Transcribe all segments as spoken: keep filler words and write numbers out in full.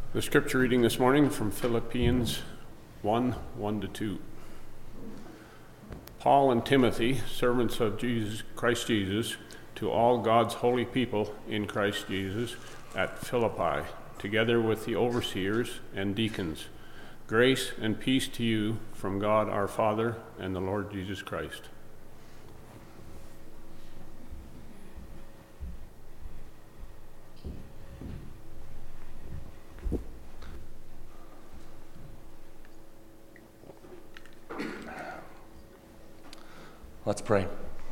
The scripture reading this morning from Philippians one, one to two. Paul and Timothy, servants of Jesus, Christ Jesus, to all God's holy people in Christ Jesus at Philippi, together with the overseers and deacons. Grace and peace to you from God our Father and the Lord Jesus Christ. Let's pray.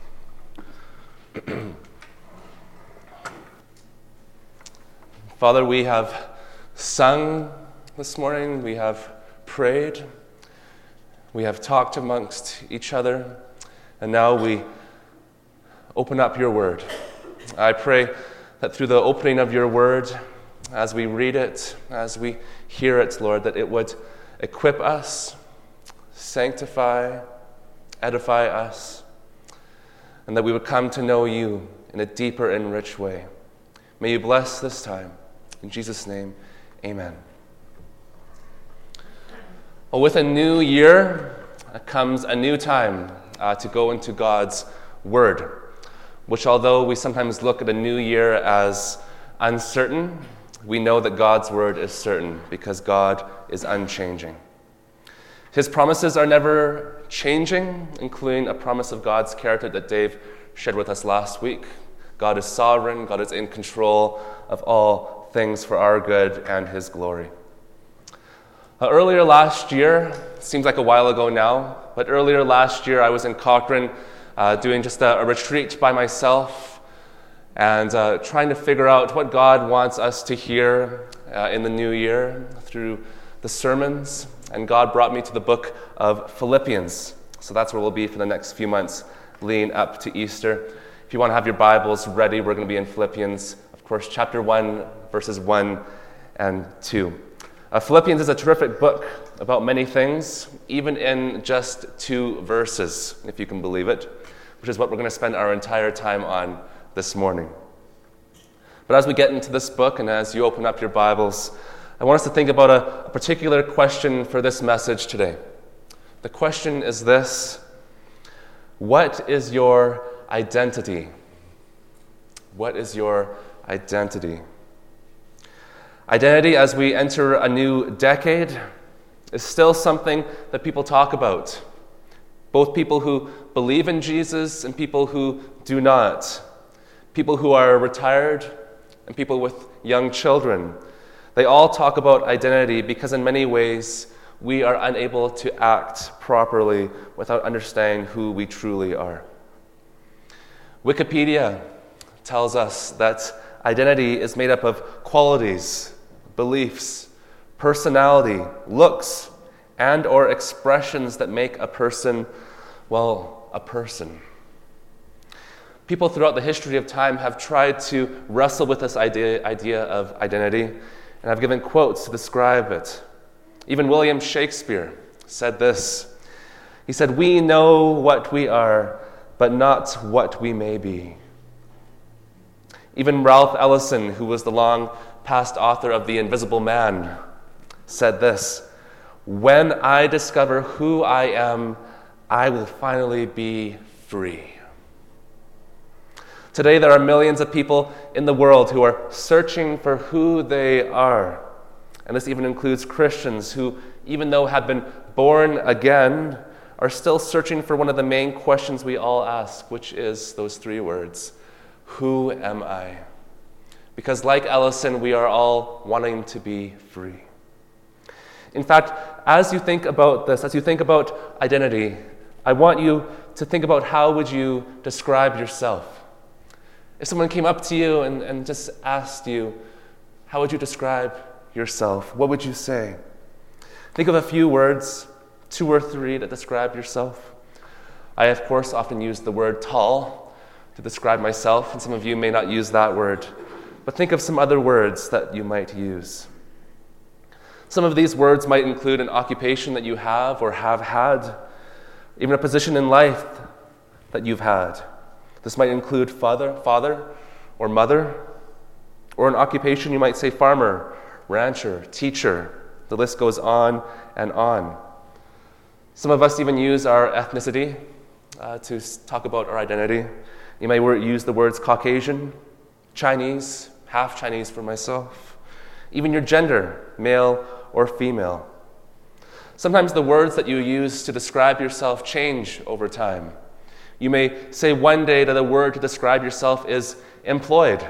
Father, we have sung this morning, we have prayed, we have talked amongst each other, and now we open up your word. I pray that through the opening of your word, as we read it, as we hear it, Lord, that it would equip us, sanctify, edify us, and that we would come to know you in a deeper and rich way. May you bless this time. In Jesus' name, amen. Well, with a new year comes a new time uh, to go into God's Word, which although we sometimes look at a new year as uncertain, we know that God's Word is certain because God is unchanging. His promises are never changing, including a promise of God's character that Dave shared with us last week. God is sovereign, God is in control of all things for our good and his glory. Uh, earlier last year, seems like a while ago now, but earlier last year I was in Cochrane uh, doing just a, a retreat by myself and uh, trying to figure out what God wants us to hear uh, in the new year through the sermons. And God brought me to the book of Philippians. So that's where we'll be for the next few months, leading up to Easter. If you want to have your Bibles ready, we're going to be in Philippians, of course, chapter one, verses one and two. Uh, Philippians is a terrific book about many things, even in just two verses, if you can believe it, which is what we're going to spend our entire time on this morning. But as we get into this book, and as you open up your Bibles, I want us to think about a, a particular question for this message today. The question is this: what is your identity? What is your identity? Identity, as we enter a new decade, is still something that people talk about. Both people who believe in Jesus and people who do not. People who are retired and people with young children. They all talk about identity because in many ways we are unable to act properly without understanding who we truly are. Wikipedia tells us that identity is made up of qualities, beliefs, personality, looks, and or expressions that make a person, well, a person. People throughout the history of time have tried to wrestle with this idea, idea of identity, and I've given quotes to describe it. Even William Shakespeare said this. He said, "We know what we are, but not what we may be." Even Ralph Ellison, who was the long-past author of The Invisible Man, said this: "When I discover who I am, I will finally be free." Today, there are millions of people in the world who are searching for who they are. And this even includes Christians who, even though have been born again, are still searching for one of the main questions we all ask, which is those three words: who am I? Because like Ellison, we are all wanting to be free. In fact, as you think about this, as you think about identity, I want you to think about how would you describe yourself. If someone came up to you and, and just asked you, how would you describe yourself? What would you say? Think of a few words, two or three, that describe yourself. I, of course, often use the word tall to describe myself, and some of you may not use that word. But think of some other words that you might use. Some of these words might include an occupation that you have or have had, even a position in life that you've had. This might include father, father or mother, or an occupation, you might say farmer rancher, teacher. The list goes on and on. Some of us even use our ethnicity uh, to talk about our identity. You may use the words Caucasian, Chinese, half Chinese for myself. Even your gender, male or female. Sometimes the words that you use to describe yourself change over time. You may say one day that the word to describe yourself is employed.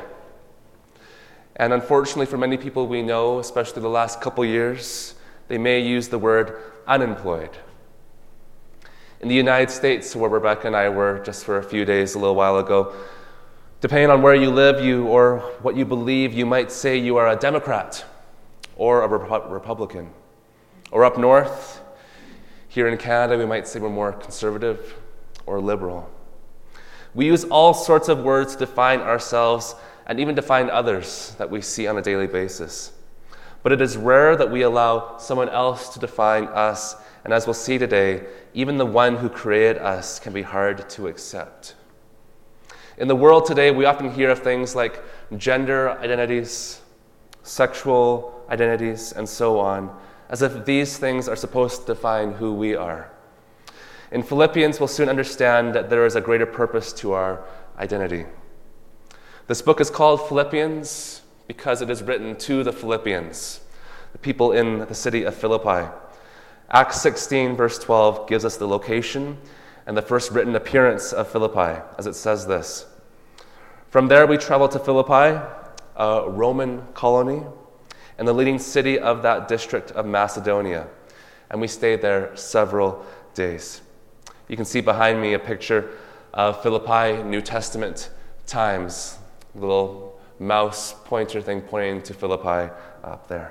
And unfortunately for many people we know, especially the last couple years, they may use the word unemployed. In the United States, where Rebecca and I were just for a few days a little while ago, depending on where you live you or what you believe, you might say you are a Democrat or a Rep- Republican. Or up north, here in Canada, we might say we're more conservative or liberal. We use all sorts of words to define ourselves and even define others that we see on a daily basis. But it is rare that we allow someone else to define us, and as we'll see today, even the one who created us can be hard to accept. In the world today, we often hear of things like gender identities, sexual identities, and so on, as if these things are supposed to define who we are. In Philippians, we'll soon understand that there is a greater purpose to our identity. This book is called Philippians because it is written to the Philippians, the people in the city of Philippi. Acts sixteen, verse twelve, gives us the location and the first written appearance of Philippi, as it says this. From there we traveled to Philippi, a Roman colony, and the leading city of that district of Macedonia. And we stayed there several days. You can see behind me a picture of Philippi New Testament times, a little mouse pointer thing pointing to Philippi up there.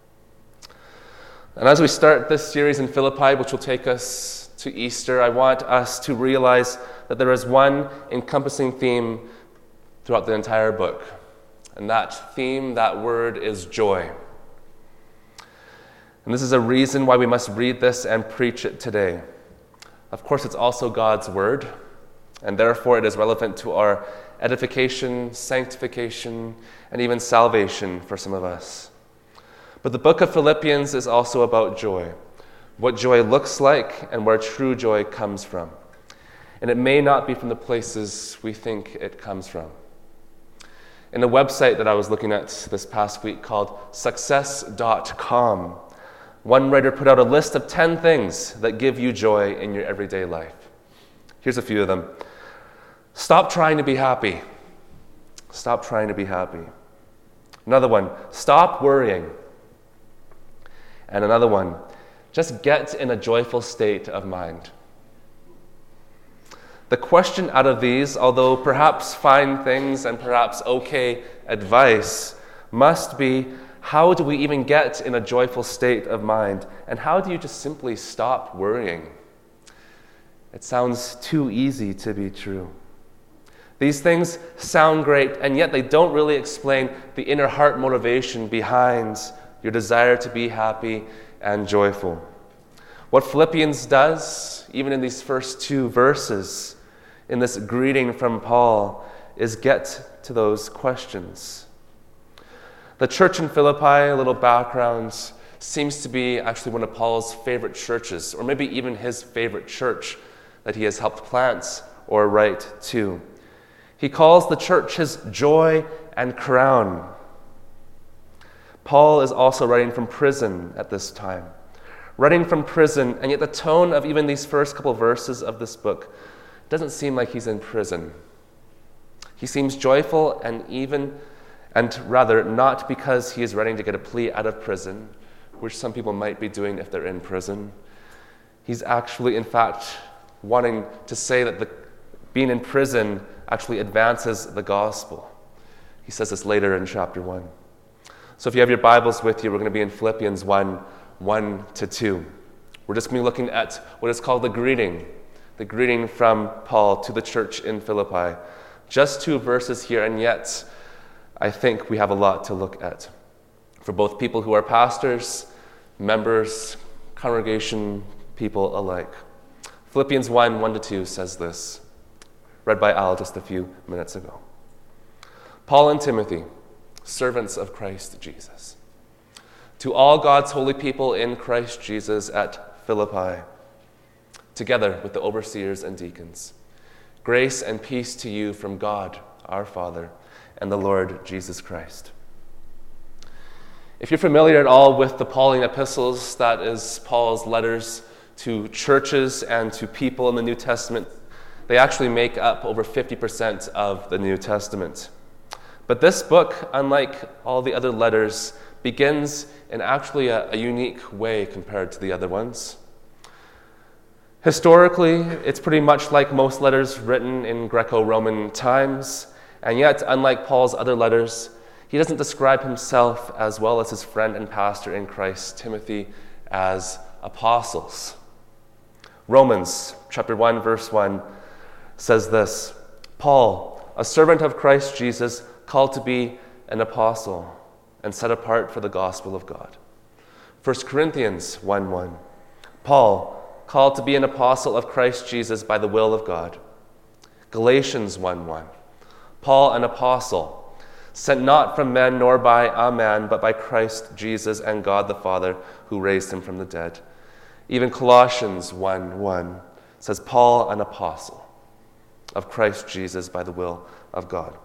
And as we start this series in Philippi, which will take us to Easter, I want us to realize that there is one encompassing theme throughout the entire book. And that theme, that word, is joy. And this is a reason why we must read this and preach it today. Of course, it's also God's word, and therefore it is relevant to our edification, sanctification, and even salvation for some of us. But the book of Philippians is also about joy, what joy looks like and where true joy comes from. And it may not be from the places we think it comes from. In a website that I was looking at this past week called success dot com, one writer put out a list of ten things that give you joy in your everyday life. Here's a few of them. Stop trying to be happy. Stop trying to be happy. Another one, stop worrying. And another one, just get in a joyful state of mind. The question out of these, although perhaps fine things and perhaps okay advice, must be, how do we even get in a joyful state of mind? And how do you just simply stop worrying? It sounds too easy to be true. These things sound great, and yet they don't really explain the inner heart motivation behind your desire to be happy and joyful. What Philippians does, even in these first two verses, in this greeting from Paul, is get to those questions. The church in Philippi, a little background, seems to be actually one of Paul's favorite churches, or maybe even his favorite church that he has helped plant or write to. He calls the church his joy and crown. Paul is also writing from prison at this time. Writing from prison, and yet the tone of even these first couple verses of this book doesn't seem like he's in prison. He seems joyful and even, and rather not because he is ready to get a plea out of prison, which some people might be doing if they're in prison. He's actually, in fact, wanting to say that the, being in prison actually advances the gospel. He says this later in chapter one. So if you have your Bibles with you, we're going to be in Philippians one, one to two. We're just going to be looking at what is called the greeting, the greeting from Paul to the church in Philippi. Just two verses here, and yet I think we have a lot to look at for both people who are pastors, members, congregation people alike. Philippians one, one to two says this, read by Al just a few minutes ago. Paul and Timothy, servants of Christ Jesus, to all God's holy people in Christ Jesus at Philippi, together with the overseers and deacons. Grace and peace to you from God, our Father, and the Lord Jesus Christ. If you're familiar at all with the Pauline epistles, that is Paul's letters to churches and to people in the New Testament, they actually make up over fifty percent of the New Testament. But this book, unlike all the other letters, begins in actually a, a unique way compared to the other ones. Historically, it's pretty much like most letters written in Greco-Roman times, and yet, unlike Paul's other letters, he doesn't describe himself as well as his friend and pastor in Christ, Timothy, as apostles. Romans chapter one, verse one says this, Paul, a servant of Christ Jesus, called to be an apostle and set apart for the gospel of God. First Corinthians one one, Paul, called to be an apostle of Christ Jesus by the will of God. Galatians one one, Paul, an apostle, sent not from men nor by a man, but by Christ Jesus and God the Father, who raised him from the dead. Even Colossians one one says, Paul, an apostle of Christ Jesus by the will of God.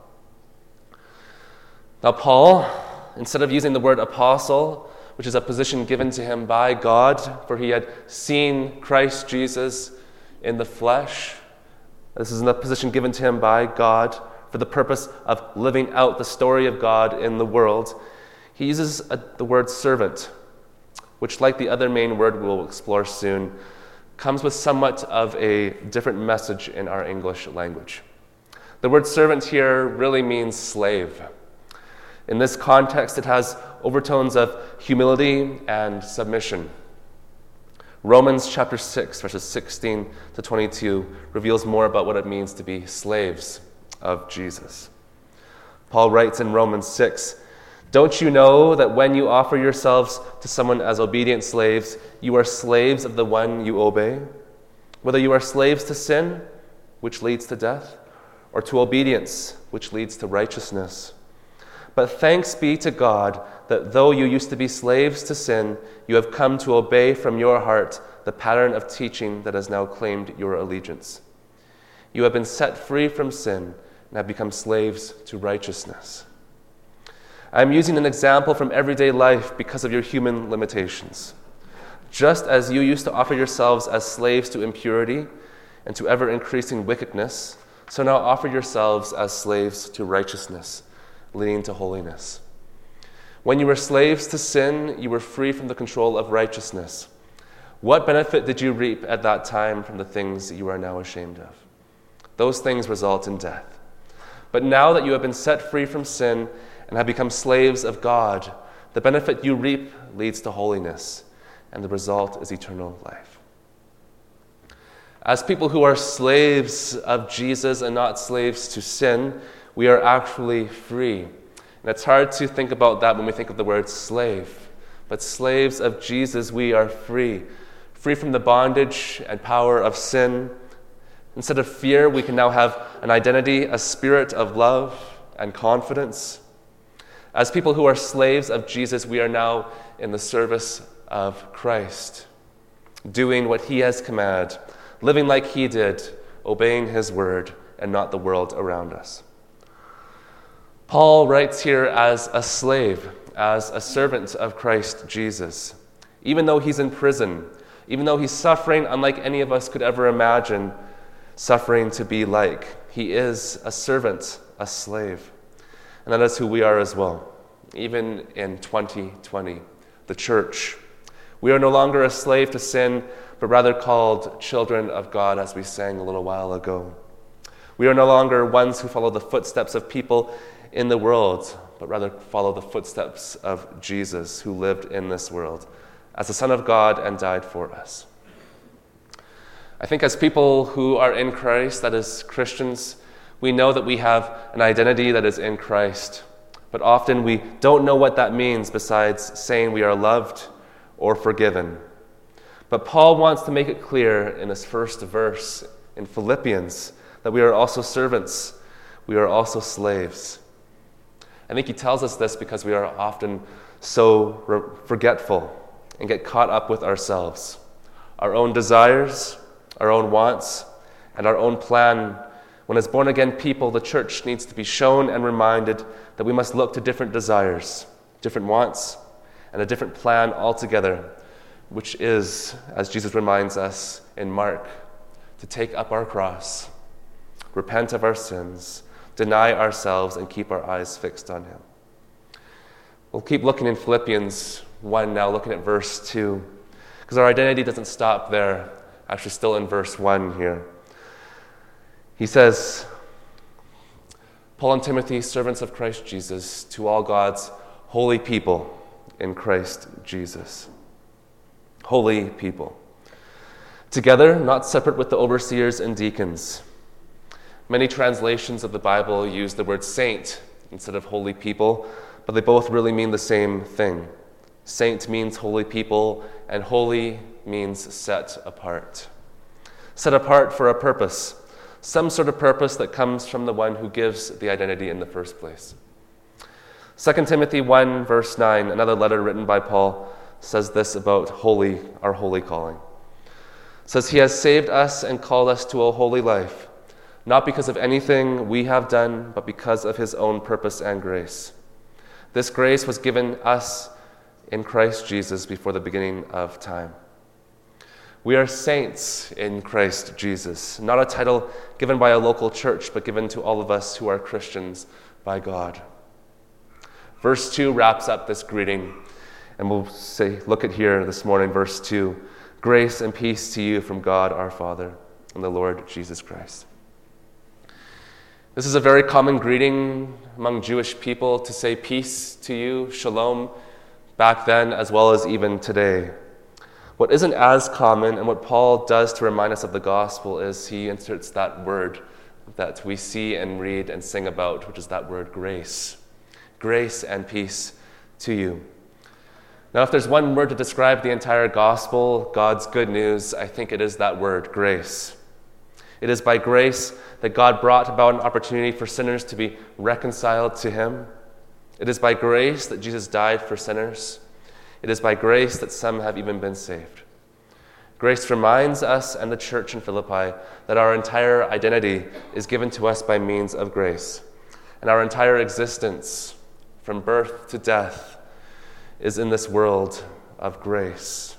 Now, Paul, instead of using the word apostle, which is a position given to him by God, for he had seen Christ Jesus in the flesh, this is a position given to him by God for the purpose of living out the story of God in the world, he uses a, the word servant, which, like the other main word we'll explore soon, comes with somewhat of a different message in our English language. The word servant here really means slave. In this context, it has overtones of humility and submission. Romans chapter six, verses sixteen to twenty-two reveals more about what it means to be slaves of Jesus. Paul writes in Romans six, don't you know that when you offer yourselves to someone as obedient slaves, you are slaves of the one you obey? Whether you are slaves to sin, which leads to death, or to obedience, which leads to righteousness. But thanks be to God that though you used to be slaves to sin, you have come to obey from your heart the pattern of teaching that has now claimed your allegiance. You have been set free from sin and have become slaves to righteousness. I am using an example from everyday life because of your human limitations. Just as you used to offer yourselves as slaves to impurity and to ever-increasing wickedness, so now offer yourselves as slaves to righteousness, leading to holiness. When you were slaves to sin, you were free from the control of righteousness. What benefit did you reap at that time from the things that you are now ashamed of? Those things result in death. But now that you have been set free from sin and have become slaves of God, the benefit you reap leads to holiness, and the result is eternal life. As people who are slaves of Jesus and not slaves to sin, we are actually free. And it's hard to think about that when we think of the word slave. But slaves of Jesus, we are free. Free from the bondage and power of sin. Instead of fear, we can now have an identity, a spirit of love and confidence. As people who are slaves of Jesus, we are now in the service of Christ, doing what he has commanded, living like he did, obeying his word and not the world around us. Paul writes here as a slave, as a servant of Christ Jesus. Even though he's in prison, even though he's suffering unlike any of us could ever imagine suffering to be like, he is a servant, a slave. And that is who we are as well, even in twenty twenty, the church. We are no longer a slave to sin, but rather called children of God, as we sang a little while ago. We are no longer ones who follow the footsteps of people in the world, but rather follow the footsteps of Jesus, who lived in this world as the Son of God and died for us. I think as people who are in Christ, that is Christians, we know that we have an identity that is in Christ, but often we don't know what that means besides saying we are loved or forgiven. But Paul wants to make it clear in this first verse in Philippians that we are also servants, we are also slaves. I think he tells us this because we are often so re- forgetful and get caught up with ourselves, our own desires, our own wants, and our own plan. When as born-again people, the church needs to be shown and reminded that we must look to different desires, different wants, and a different plan altogether, which is, as Jesus reminds us in Mark, to take up our cross, repent of our sins, deny ourselves, and keep our eyes fixed on him. We'll keep looking in Philippians one now, looking at verse two, because our identity doesn't stop there, actually still in verse one here. He says, Paul and Timothy, servants of Christ Jesus, to all God's holy people in Christ Jesus. Holy people. Together, not separate with the overseers and deacons. Many translations of the Bible use the word saint instead of holy people, but they both really mean the same thing. Saint means holy people, and holy means set apart. Set apart for a purpose, some sort of purpose that comes from the one who gives the identity in the first place. Second Timothy one, verse nine, another letter written by Paul, says this about holy, our holy calling. It says, he has saved us and called us to a holy life, not because of anything we have done, but because of his own purpose and grace. This grace was given us in Christ Jesus before the beginning of time. We are saints in Christ Jesus, not a title given by a local church, but given to all of us who are Christians by God. Verse two wraps up this greeting, and we'll say, look at here this morning, verse two. Grace and peace to you from God our Father and the Lord Jesus Christ. This is a very common greeting among Jewish people to say peace to you, shalom, back then as well as even today. What isn't as common, and what Paul does to remind us of the gospel, is he inserts that word that we see and read and sing about, which is that word grace. Grace and peace to you. Now, if there's one word to describe the entire gospel, God's good news, I think it is that word, grace. It is by grace that God brought about an opportunity for sinners to be reconciled to him. It is by grace that Jesus died for sinners. It is by grace that some have even been saved. Grace reminds us and the church in Philippi that our entire identity is given to us by means of grace. And our entire existence, from birth to death, is in this world of grace.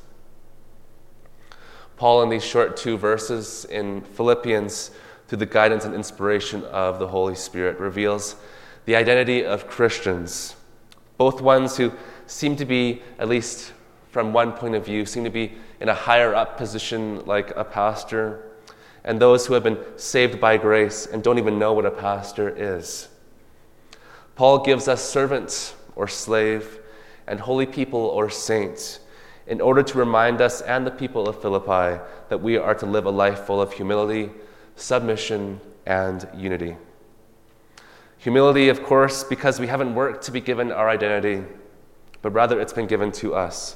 Paul, in these short two verses in Philippians, through the guidance and inspiration of the Holy Spirit, reveals the identity of Christians, both ones who seem to be, at least from one point of view, seem to be in a higher up position like a pastor, and those who have been saved by grace and don't even know what a pastor is. Paul gives us servant or slave and holy people or saints in order to remind us and the people of Philippi that we are to live a life full of humility, submission, and unity. Humility, of course, because we haven't worked to be given our identity, but rather it's been given to us.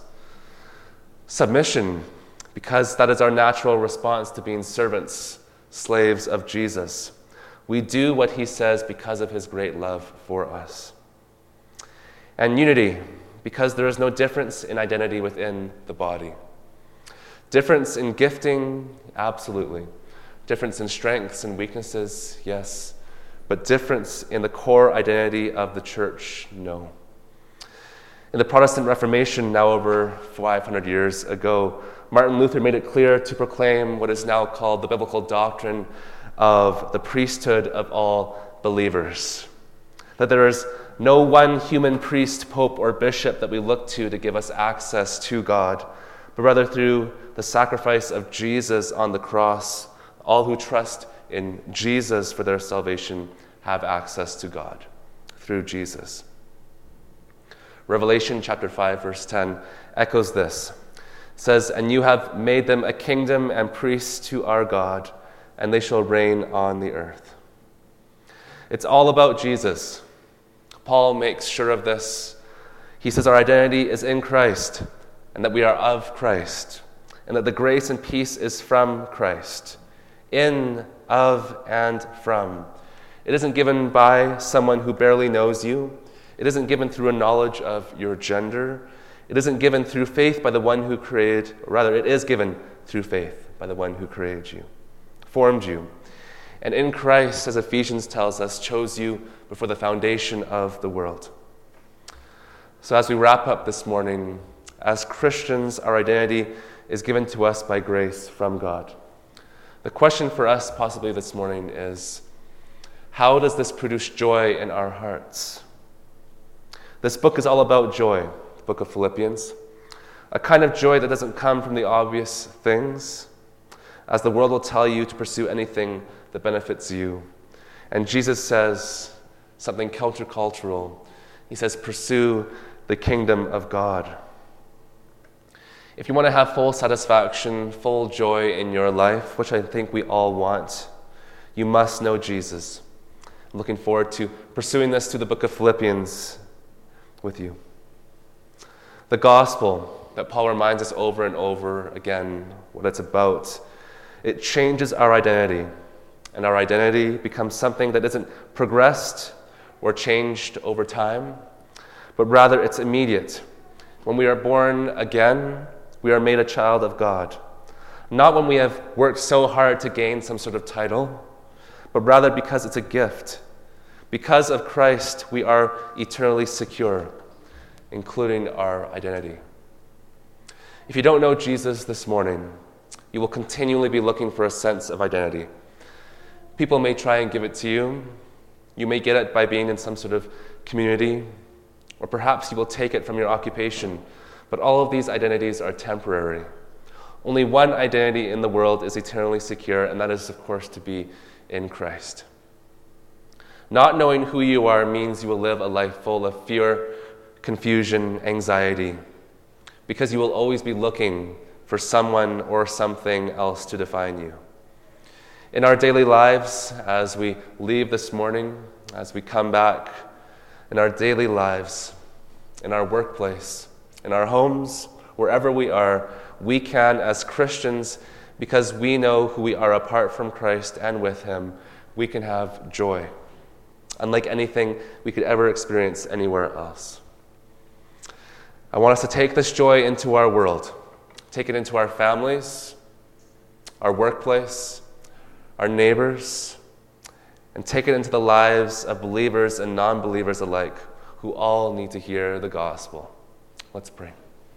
Submission, because that is our natural response to being servants, slaves of Jesus. We do what he says because of his great love for us. And unity, because there is no difference in identity within the body. Difference in gifting, absolutely. Difference in strengths and weaknesses, yes. But difference in the core identity of the church, no. In the Protestant Reformation, now over five hundred years ago, Martin Luther made it clear to proclaim what is now called the biblical doctrine of the priesthood of all believers. That there is no one human priest, pope, or bishop that we look to to give us access to God, but rather through the sacrifice of Jesus on the cross, all who trust in Jesus for their salvation have access to God through Jesus. Revelation chapter five, verse ten echoes this. It says, "And you have made them a kingdom and priests to our God, and they shall reign on the earth." It's all about Jesus. Paul makes sure of this. He says our identity is in Christ, and that we are of Christ, and that the grace and peace is from Christ. In, of, and from. It isn't given by someone who barely knows you. It isn't given through a knowledge of your gender. It isn't given through faith by the one who created, or rather, it is given through faith by the one who created you, formed you, and in Christ, as Ephesians tells us, chose you before the foundation of the world. So as we wrap up this morning, as Christians, our identity is given to us by grace from God. The question for us possibly this morning is, how does this produce joy in our hearts? This book is all about joy, the book of Philippians, a kind of joy that doesn't come from the obvious things, as the world will tell you to pursue anything that benefits you. And Jesus says something countercultural. He says, pursue the kingdom of God. If you want to have full satisfaction, full joy in your life, which I think we all want, you must know Jesus. I'm looking forward to pursuing this through the book of Philippians with you. The gospel that Paul reminds us over and over again what it's about, it changes our identity, and our identity becomes something that isn't progressed or changed over time, but rather it's immediate. When we are born again, we are made a child of God. Not when we have worked so hard to gain some sort of title, but rather because it's a gift. Because of Christ, we are eternally secure, including our identity. If you don't know Jesus this morning, you will continually be looking for a sense of identity. People may try and give it to you. You may get it by being in some sort of community, or perhaps you will take it from your occupation. But all of these identities are temporary. Only one identity in the world is eternally secure, and that is, of course, to be in Christ. Not knowing who you are means you will live a life full of fear, confusion, anxiety, because you will always be looking for someone or something else to define you. In our daily lives, as we leave this morning, as we come back, in our daily lives, in our workplace, in our homes, wherever we are, we can, as Christians, because we know who we are apart from Christ and with Him, we can have joy, unlike anything we could ever experience anywhere else. I want us to take this joy into our world, take it into our families, our workplace, our neighbors, and take it into the lives of believers and non-believers alike, who all need to hear the gospel. Let's pray.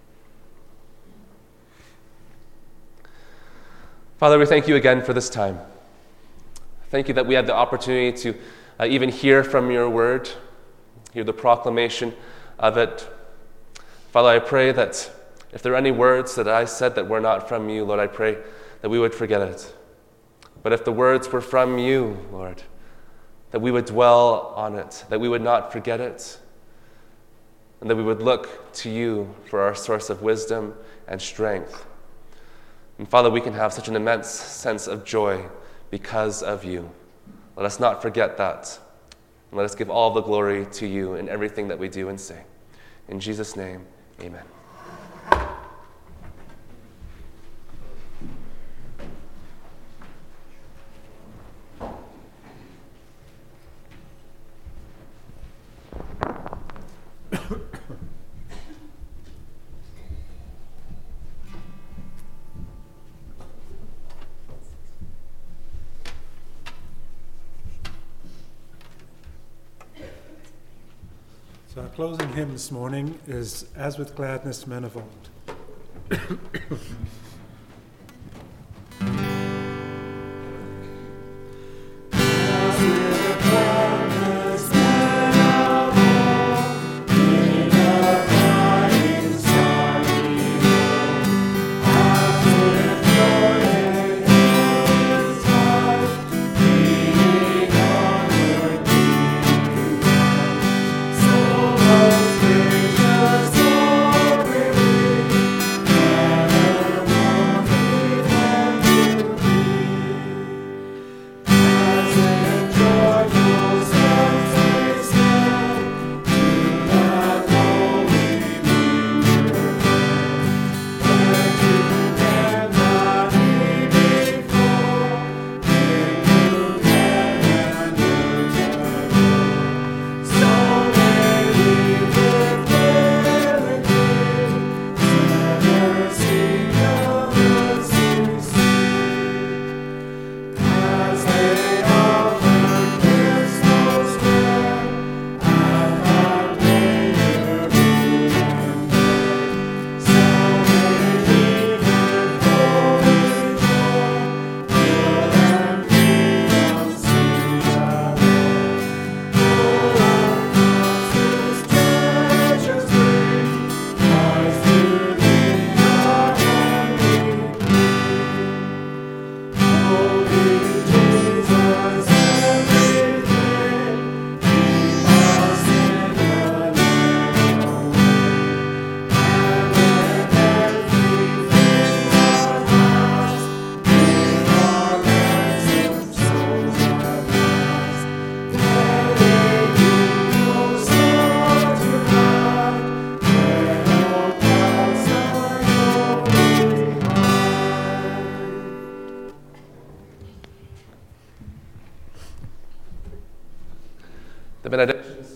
Father, we thank you again for this time. Thank you that we had the opportunity to uh, even hear from your word, hear the proclamation of it. Father, I pray that if there are any words that I said that were not from you, Lord, I pray that we would forget it. But if the words were from you, Lord, that we would dwell on it, that we would not forget it, and that we would look to you for our source of wisdom and strength. And Father, we can have such an immense sense of joy because of you. Let us not forget that. And let us give all the glory to you in everything that we do and say. In Jesus' name, amen. So our closing hymn this morning is As With Gladness Men of Old. Gracious, oh, really, never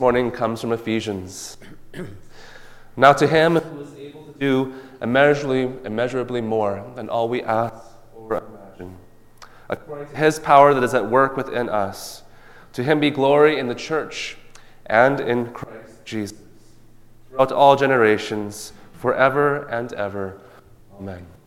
morning comes from Ephesians. Now to him who is able to do immeasurably, immeasurably more than all we ask or imagine, according to his power that is at work within us, to him be glory in the church and in Christ Jesus, throughout all generations, forever and ever. Amen.